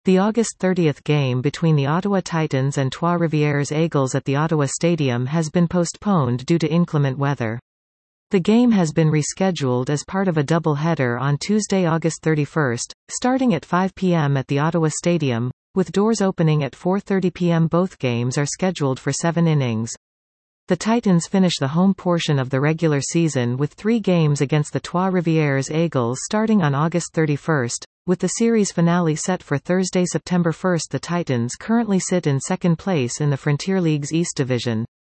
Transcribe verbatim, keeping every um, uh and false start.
The August thirtieth game between the Ottawa Titans and Trois-Rivières Eagles at the Ottawa Stadium has been postponed due to inclement weather. The game has been rescheduled as part of a double-header on Tuesday, August thirty-first, starting at five p m at the Ottawa Stadium, with doors opening at four thirty p m Both games are scheduled for seven innings. The Titans finish the home portion of the regular season with three games against the Trois-Rivières Eagles starting on August thirty-first, with the series finale set for Thursday, September first. The Titans currently sit in second place in the Frontier League's East Division.